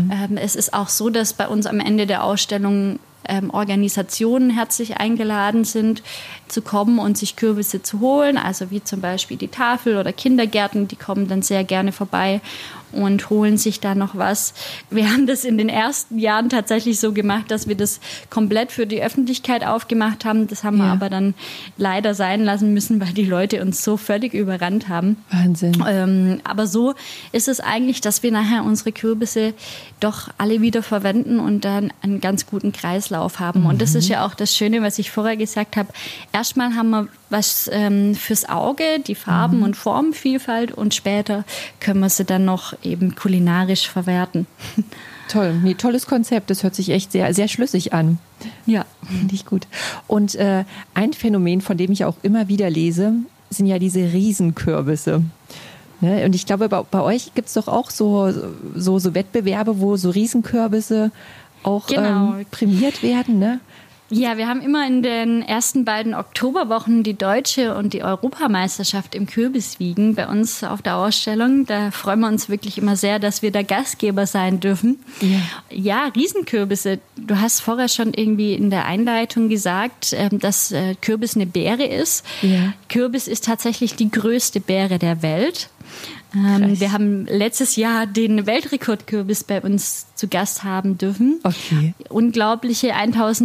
Es ist auch so, dass bei uns am Ende der Ausstellung Organisationen herzlich eingeladen sind, zu kommen und sich Kürbisse zu holen, also wie zum Beispiel die Tafel oder Kindergärten, die kommen dann sehr gerne vorbei und holen sich da noch was. Wir haben das in den ersten Jahren tatsächlich so gemacht, dass wir das komplett für die Öffentlichkeit aufgemacht haben. Das haben wir aber dann leider sein lassen müssen, weil die Leute uns so völlig überrannt haben. Wahnsinn. Aber so ist es eigentlich, dass wir nachher unsere Kürbisse doch alle wieder verwenden und dann einen ganz guten Kreislauf haben. Und das ist ja auch das Schöne, was ich vorher gesagt habe. Erstmal haben wir was fürs Auge, die Farben- und Formenvielfalt und später können wir sie dann noch eben kulinarisch verwerten. Toll, tolles Konzept. Das hört sich echt sehr, sehr schlüssig an. Ja. Finde ich gut. Und ein Phänomen, von dem ich auch immer wieder lese, sind ja diese Riesenkürbisse. Ne? Und ich glaube, bei euch gibt es doch auch so Wettbewerbe, wo so Riesenkürbisse auch prämiert werden, ne? Ja, wir haben immer in den ersten beiden Oktoberwochen die Deutsche und die Europameisterschaft im Kürbiswiegen bei uns auf der Ausstellung. Da freuen wir uns wirklich immer sehr, dass wir der Gastgeber sein dürfen. Ja, Riesenkürbisse. Du hast vorher schon irgendwie in der Einleitung gesagt, dass Kürbis eine Beere ist. Ja. Kürbis ist tatsächlich die größte Beere der Welt. Wir haben letztes Jahr den Weltrekordkürbis bei uns zu Gast haben dürfen. Okay. Unglaubliche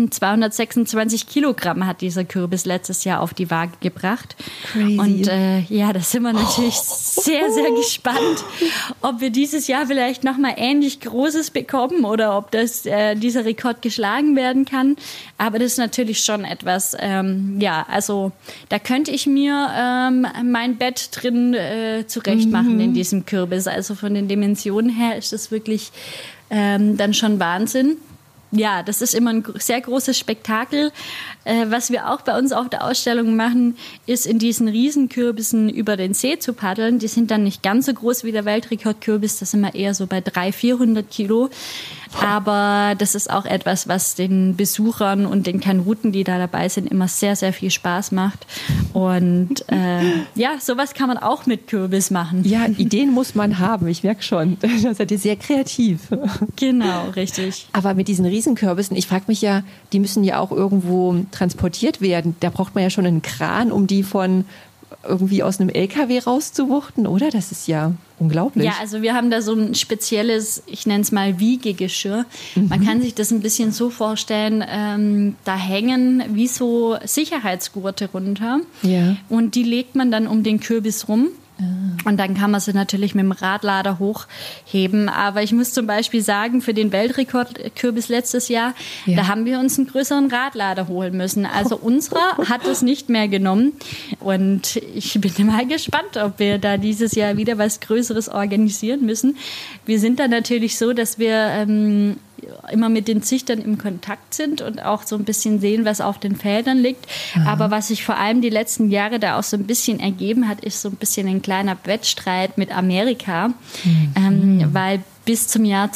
1226 Kilogramm hat dieser Kürbis letztes Jahr auf die Waage gebracht. Crazy. Und da sind wir natürlich sehr, sehr gespannt, ob wir dieses Jahr vielleicht nochmal ähnlich Großes bekommen oder ob dieser Rekord geschlagen werden kann. Aber das ist natürlich schon etwas, also da könnte ich mir mein Bett drin zurecht machen in diesem Kürbis. Also von den Dimensionen her ist das wirklich dann schon Wahnsinn. Ja, das ist immer ein sehr großes Spektakel. Was wir auch bei uns auf der Ausstellung machen, ist in diesen Riesenkürbissen über den See zu paddeln. Die sind dann nicht ganz so groß wie der Weltrekordkürbis, das sind wir eher so bei 300-400 Kilo. Aber das ist auch etwas, was den Besuchern und den Kanuten, die da dabei sind, immer sehr, sehr viel Spaß macht. Und sowas kann man auch mit Kürbis machen. Ja, Ideen muss man haben, ich merke schon. Da seid ihr sehr kreativ. Genau, richtig. Aber mit diesen Riesenkürbissen, ich frage mich ja, die müssen ja auch irgendwo transportiert werden. Da braucht man ja schon einen Kran, um die von irgendwie aus einem LKW rauszuwuchten, oder? Das ist ja unglaublich. Ja, also wir haben da so ein spezielles, ich nenne es mal Wiegegeschirr. Man kann sich das ein bisschen so vorstellen, da hängen wie so Sicherheitsgurte runter. Ja. Und die legt man dann um den Kürbis rum. Und dann kann man sie natürlich mit dem Radlader hochheben. Aber ich muss zum Beispiel sagen, für den Weltrekordkürbis letztes Jahr, da haben wir uns einen größeren Radlader holen müssen. Also unserer hat es nicht mehr genommen. Und ich bin mal gespannt, ob wir da dieses Jahr wieder was Größeres organisieren müssen. Wir sind da natürlich so, dass wir immer mit den Züchtern im Kontakt sind und auch so ein bisschen sehen, was auf den Feldern liegt. Aha. Aber was sich vor allem die letzten Jahre da auch so ein bisschen ergeben hat, ist so ein bisschen ein kleiner Wettstreit mit Amerika, weil bis zum Jahr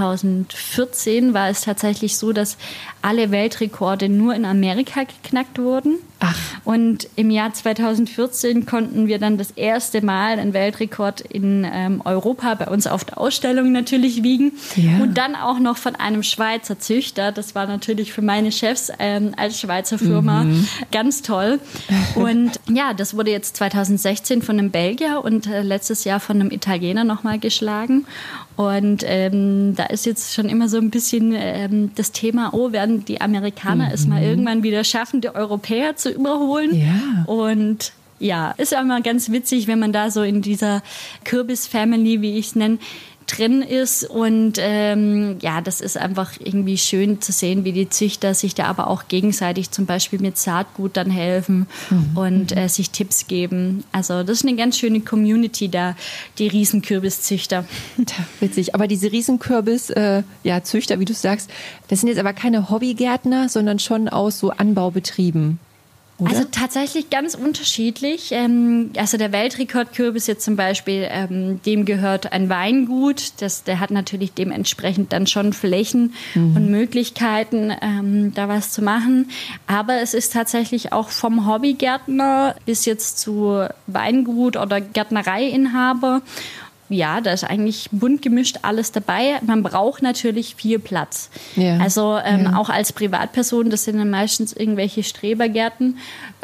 2014 war es tatsächlich so, dass alle Weltrekorde nur in Amerika geknackt wurden. Ach. Und im Jahr 2014 konnten wir dann das erste Mal einen Weltrekord in Europa bei uns auf der Ausstellung natürlich wiegen. Ja. Und dann auch noch von einem Schweizer Züchter. Das war natürlich für meine Chefs als Schweizer Firma ganz toll. Und ja, das wurde jetzt 2016 von einem Belgier und letztes Jahr von einem Italiener nochmal geschlagen. Und da ist jetzt schon immer so ein bisschen das Thema, werden die Amerikaner es mal irgendwann wieder schaffen, die Europäer zu überholen. Ja. Und ja, ist ja immer ganz witzig, wenn man da so in dieser Kürbis-Family, wie ich es nenne, drin ist. Und das ist einfach irgendwie schön zu sehen, wie die Züchter sich da aber auch gegenseitig zum Beispiel mit Saatgut dann helfen und sich Tipps geben. Also das ist eine ganz schöne Community da, die Riesenkürbiszüchter. Witzig, aber diese Riesenkürbis-Züchter, wie du sagst, das sind jetzt aber keine Hobbygärtner, sondern schon aus so Anbaubetrieben. Oder? Also tatsächlich ganz unterschiedlich. Also der Weltrekordkürbis jetzt zum Beispiel, dem gehört ein Weingut. Der hat natürlich dementsprechend dann schon Flächen und Möglichkeiten, da was zu machen. Aber es ist tatsächlich auch vom Hobbygärtner bis jetzt zu Weingut oder Gärtnereiinhaber. Ja, da ist eigentlich bunt gemischt alles dabei. Man braucht natürlich viel Platz. Ja. Also auch als Privatperson, das sind dann meistens irgendwelche Strebergärten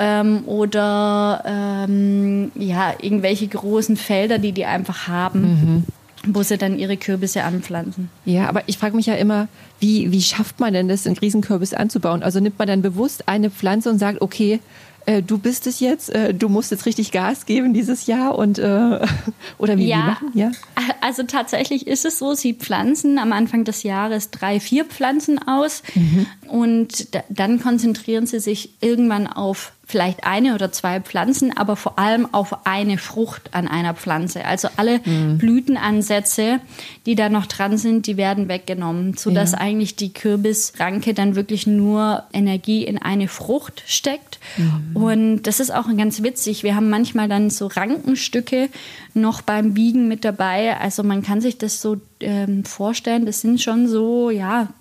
oder irgendwelche großen Felder, die einfach haben, wo sie dann ihre Kürbisse anpflanzen. Ja, aber ich frage mich ja immer, wie schafft man denn das, einen Riesenkürbis anzubauen? Also nimmt man dann bewusst eine Pflanze und sagt, okay, du bist es jetzt, du musst jetzt richtig Gas geben dieses Jahr und oder wie machen? Ja, also tatsächlich ist es so, sie pflanzen am Anfang des Jahres 3-4 Pflanzen aus und dann konzentrieren sie sich irgendwann auf vielleicht 1 oder 2 Pflanzen, aber vor allem auf eine Frucht an einer Pflanze. Also alle Blütenansätze, die da noch dran sind, die werden weggenommen, sodass eigentlich die Kürbisranke dann wirklich nur Energie in eine Frucht steckt. Und das ist auch ganz witzig. Wir haben manchmal dann so Rankenstücke noch beim Biegen mit dabei. Also man kann sich das so vorstellen, das sind schon so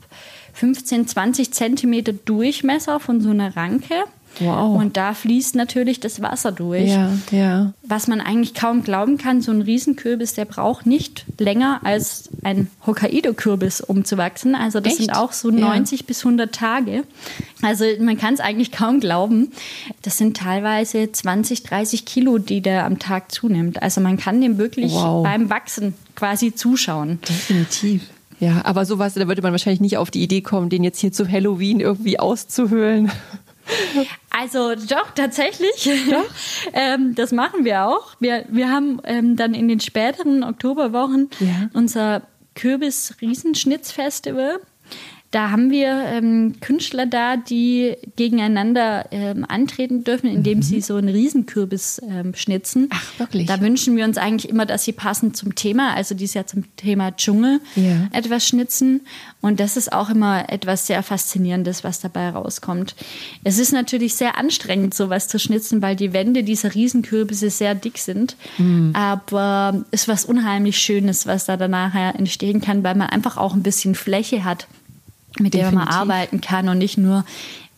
15, 20 Zentimeter Durchmesser von so einer Ranke. Wow. Und da fließt natürlich das Wasser durch. Ja. Was man eigentlich kaum glauben kann, so ein Riesenkürbis, der braucht nicht länger als ein Hokkaido-Kürbis, um zu wachsen. Also das sind auch so 90 bis 100 Tage. Also man kann es eigentlich kaum glauben. Das sind teilweise 20, 30 Kilo, die der am Tag zunimmt. Also man kann dem wirklich beim Wachsen quasi zuschauen. Definitiv. Ja, aber sowas, da würde man wahrscheinlich nicht auf die Idee kommen, den jetzt hier zu Halloween irgendwie auszuhöhlen. Also doch, tatsächlich. Das machen wir auch. Wir haben dann in den späteren Oktoberwochen unser Kürbis-Riesenschnitzfestival. Da haben wir Künstler da, die gegeneinander antreten dürfen, indem sie so einen Riesenkürbis schnitzen. Ach, wirklich? Da wünschen wir uns eigentlich immer, dass sie passend zum Thema, also dieses Jahr zum Thema Dschungel, etwas schnitzen. Und das ist auch immer etwas sehr Faszinierendes, was dabei rauskommt. Es ist natürlich sehr anstrengend, sowas zu schnitzen, weil die Wände dieser Riesenkürbisse sehr dick sind. Aber es ist was unheimlich Schönes, was da danach entstehen kann, weil man einfach auch ein bisschen Fläche hat, mit der man arbeiten kann und nicht nur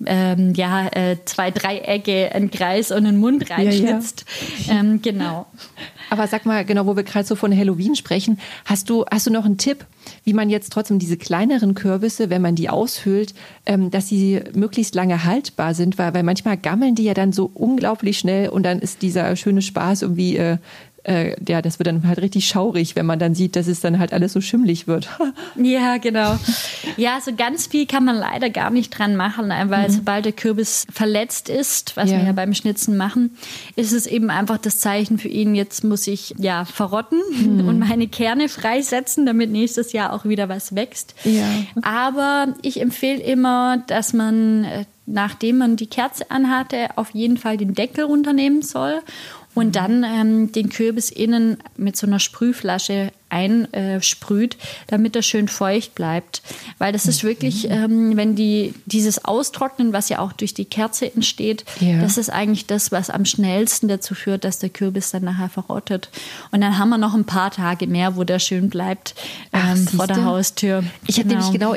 2 Dreiecke, einen Kreis und einen Mund reinschnitzt. Genau. Aber sag mal, genau, wo wir gerade so von Halloween sprechen, hast du noch einen Tipp, wie man jetzt trotzdem diese kleineren Kürbisse, wenn man die aushöhlt, dass sie möglichst lange haltbar sind, weil manchmal gammeln die ja dann so unglaublich schnell und dann ist dieser schöne Spaß irgendwie das wird dann halt richtig schaurig, wenn man dann sieht, dass es dann halt alles so schimmlig wird. Ja, genau. Ja, so ganz viel kann man leider gar nicht dran machen, weil sobald der Kürbis verletzt ist, was wir ja beim Schnitzen machen, ist es eben einfach das Zeichen für ihn, jetzt muss ich verrotten und meine Kerne freisetzen, damit nächstes Jahr auch wieder was wächst. Ja. Aber ich empfehle immer, dass man, nachdem man die Kerze anhatte, auf jeden Fall den Deckel runternehmen soll und dann den Kürbis innen mit so einer Sprühflasche einsprüht, damit er schön feucht bleibt. Weil das ist wirklich, wenn dieses Austrocknen, was ja auch durch die Kerze entsteht, das ist eigentlich das, was am schnellsten dazu führt, dass der Kürbis dann nachher verrottet. Und dann haben wir noch ein paar Tage mehr, wo der schön bleibt vor der Haustür. Ich hätte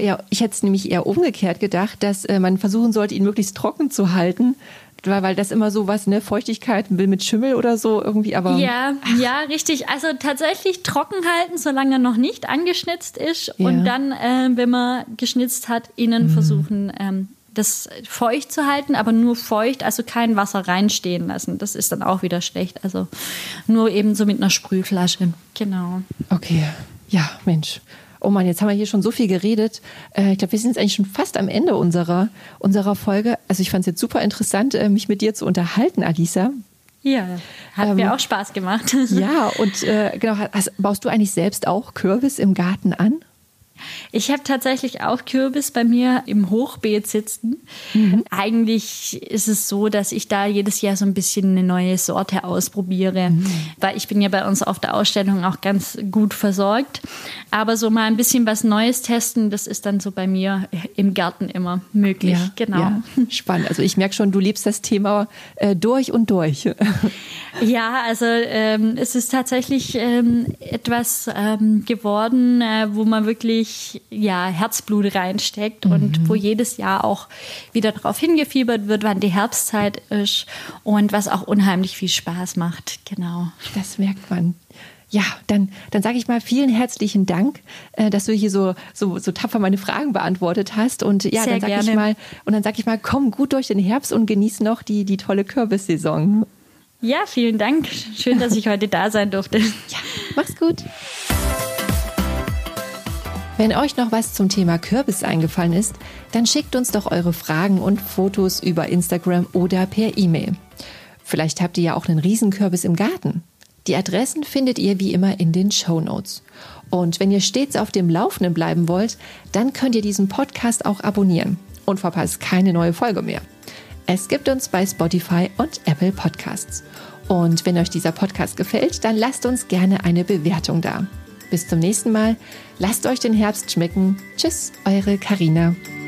es nämlich eher umgekehrt gedacht, dass man versuchen sollte, ihn möglichst trocken zu halten, weil das immer so was, Feuchtigkeit will mit Schimmel oder so irgendwie, aber... Ja, richtig. Also tatsächlich trocken halten, solange er noch nicht angeschnitzt ist und dann, wenn man geschnitzt hat, innen versuchen, das feucht zu halten, aber nur feucht, also kein Wasser reinstehen lassen. Das ist dann auch wieder schlecht. Also nur eben so mit einer Sprühflasche. Genau. Okay, ja, Mensch. Oh Mann, jetzt haben wir hier schon so viel geredet. Ich glaube, wir sind jetzt eigentlich schon fast am Ende unserer Folge. Also ich fand es jetzt super interessant, mich mit dir zu unterhalten, Alisa. Ja, hat mir auch Spaß gemacht. Ja, und genau, baust du eigentlich selbst auch Kürbis im Garten an? Ich habe tatsächlich auch Kürbis bei mir im Hochbeet sitzen. Eigentlich ist es so, dass ich da jedes Jahr so ein bisschen eine neue Sorte ausprobiere, weil ich bin ja bei uns auf der Ausstellung auch ganz gut versorgt. Aber so mal ein bisschen was Neues testen, das ist dann so bei mir im Garten immer möglich. Ja, genau. Ja. Spannend. Also ich merke schon, du lebst das Thema durch und durch. Ja, also es ist tatsächlich etwas geworden, wo man wirklich Herzblut reinsteckt und wo jedes Jahr auch wieder darauf hingefiebert wird, wann die Herbstzeit ist und was auch unheimlich viel Spaß macht. Genau. Das merkt man. Ja, dann sage ich mal vielen herzlichen Dank, dass du hier so tapfer meine Fragen beantwortet hast. Und ja, sehr dann sage ich mal, komm gut durch den Herbst und genieß noch die tolle Kürbissaison. Ja, vielen Dank. Schön, dass ich heute da sein durfte. Ja, mach's gut. Wenn euch noch was zum Thema Kürbis eingefallen ist, dann schickt uns doch eure Fragen und Fotos über Instagram oder per E-Mail. Vielleicht habt ihr ja auch einen Riesenkürbis im Garten. Die Adressen findet ihr wie immer in den Shownotes. Und wenn ihr stets auf dem Laufenden bleiben wollt, dann könnt ihr diesen Podcast auch abonnieren und verpasst keine neue Folge mehr. Es gibt uns bei Spotify und Apple Podcasts. Und wenn euch dieser Podcast gefällt, dann lasst uns gerne eine Bewertung da. Bis zum nächsten Mal. Lasst euch den Herbst schmecken. Tschüss, eure Carina.